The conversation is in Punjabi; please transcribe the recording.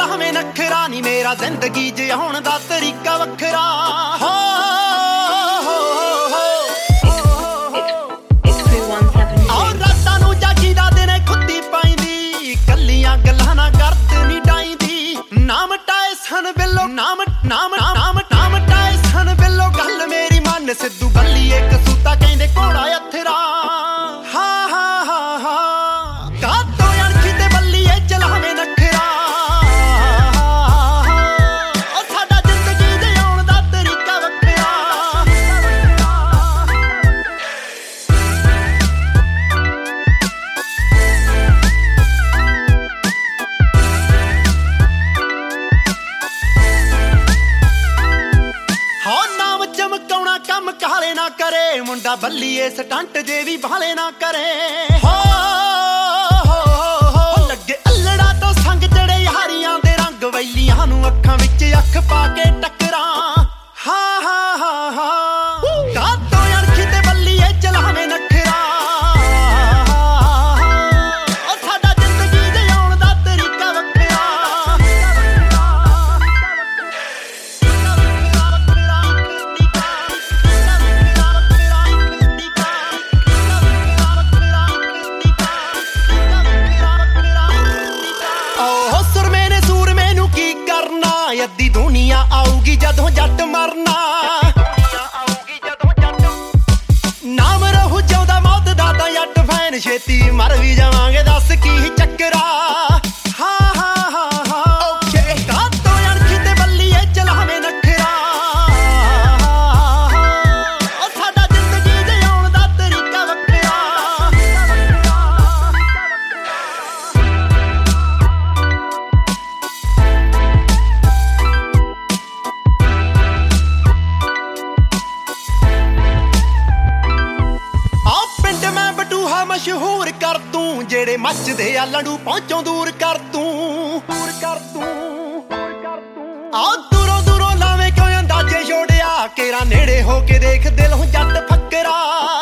ਚਲਾਵੇਂ ਨਖਰਾ ਨੀ ਮੇਰਾ ਜ਼ਿੰਦਗੀ ਜਿਉਣ ਦਾ ਤਰੀਕਾ ਵੱਖਰਾ ਹੋ ਔਰ ਰਾਤਾਂ ਨੂੰ ਜਾਗੀ ਦਾ ਦਿਨੇ ਖੁੱਦੀ ਪਾਈਂਦੀ ਕੱਲੀਆਂ ਗੱਲਾਂ ਨਾ ਕਰਦੇ ਨੀ ਡਾਈਂਦੀ ਨਾਮ ਟਾਏ ਸਨ ਬਿੱਲੋ ਨਾਮ ਟਾਏ ਸਨ ਬਿੱਲੋ ਗੱਲ ਮੇਰੀ ਮਨ ਸਿੱਧੂ ਬੱਲੀ ਇੱਕ ਸੂਤਾ ਕਹਿੰਦੇ ਘੋੜਾ ਅਥਰਾ ਕੰਮ ਕਾਲੇ ਨਾ ਕਰੇ ਮੁੰਡਾ ਬੱਲੀਏ ਸਟੰਟ ਜੇ ਵੀ ਭਾਲੇ ਨਾ ਕਰੇ ਹੋ ਲੱਗੇ ਅਲੜਾ ਤੋਂ ਸੰਗ ਚੜੇ ਯਾਰੀਆਂ ਦੇ ਰੰਗ ਵੈਲੀਆਂ ਨੂੰ ਅੱਖਾਂ ਵਿੱਚ ਅੱਖ ਪਾ ਕੇ ਟੱਕਰਾਂ ਕਾਤੋਂ ਅਣਖੀ ਤੇ ਬੱਲੀਏ ਚਲਾਵੇਂ ਨਖਰਾ ਉਹ ਸਾਡਾ ਜ਼ਿੰਦਗੀ ਜਿਉਣ ਦਾ ਤਰੀਕਾ ਵੱਖਰਾ ਅੱਧੀ ਦੁਨੀਆ ਆਊਗੀ ਜਦੋਂ ਜੱਟ ਮਰਨਾ ਨਾਮ ਰਹੂ ਜਿਉਂਦਾ ਮੌਤ ਦਾ ਤਾਂ ਜੱਟ ਫੈਨ ਛੇਤੀ ਮਰ ਵੀ ਜਾਵਾਂਗੇ ਦੱਸ ਕੀ ਚੱਕਰਾ ਕਾਤੋਂ ਅਣਖੀ ਤੇ ਬੱਲੀਏ ਚਲਾਵੇਂ ਨਖਰਾ ਉਹ ਸਾਡਾ ਜ਼ਿੰਦਗੀ ਜਿਉਣ ਦਾ ਤਰੀਕਾ ਵੱਖਰਾ ਮਸ਼ਹੂਰ ਕਰ ਤੂੰ ਜਿਹੜੇ ਮੱਚਦੇ ਆ ਲੜੂ ਪਹੁੰਚੋਂ ਦੂਰ ਕਰ ਤੂੰ ਆ ਦੂਰੋਂ ਦੂਰੋਂ ਲਾਵੇਂ ਕਿਉਂ ਅੰਦਾਜ਼ੇ ਛੋੜਿਆ ਕੇਰਾ ਨੇੜੇ ਹੋ ਕੇ ਦੇਖ ਦਿਲੋਂ ਜੱਟ ਫੱਕਰਾ